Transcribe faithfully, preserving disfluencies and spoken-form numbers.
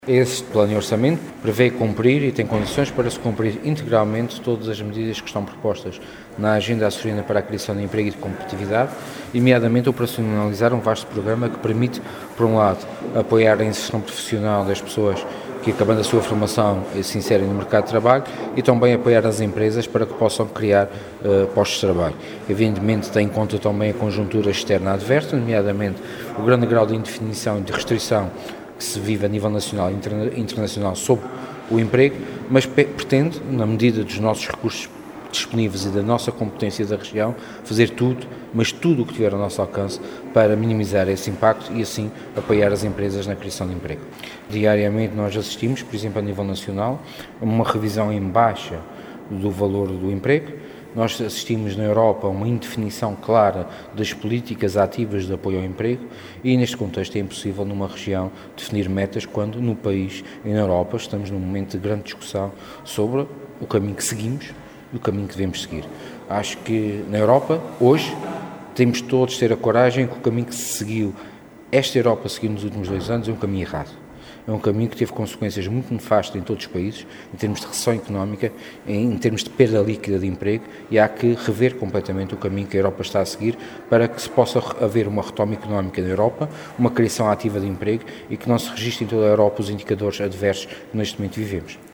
Este plano de orçamento prevê cumprir e tem condições para se cumprir integralmente todas as medidas que estão propostas na Agenda Açoriana para a Criação de Emprego e de Competitividade, nomeadamente operacionalizar um vasto programa que permite, por um lado, apoiar a inserção profissional das pessoas que, acabando a sua formação, se inserem no mercado de trabalho e também apoiar as empresas para que possam criar uh, postos de trabalho. Evidentemente, tem em conta também a conjuntura externa adversa, nomeadamente o grande grau de indefinição e de restrição que se vive a nível nacional e internacional sobre o emprego, mas pretende, na medida dos nossos recursos disponíveis e da nossa competência da região, fazer tudo, mas tudo o que tiver ao nosso alcance para minimizar esse impacto e assim apoiar as empresas na criação de emprego. Diariamente nós assistimos, por exemplo, a nível nacional, a uma revisão em baixa do valor do emprego. Nós assistimos na Europa a uma indefinição clara das políticas ativas de apoio ao emprego e, neste contexto, é impossível numa região definir metas quando no país e na Europa estamos num momento de grande discussão sobre o caminho que seguimos e o caminho que devemos seguir. Acho que na Europa, hoje, temos todos de ter a coragem que o caminho que se seguiu, esta Europa seguiu nos últimos dois anos, é um caminho errado. É um caminho que teve consequências muito nefastas em todos os países, em termos de recessão económica, em termos de perda líquida de emprego, e há que rever completamente o caminho que a Europa está a seguir para que se possa haver uma retoma económica na Europa, uma criação ativa de emprego e que não se registre em toda a Europa os indicadores adversos que neste momento vivemos.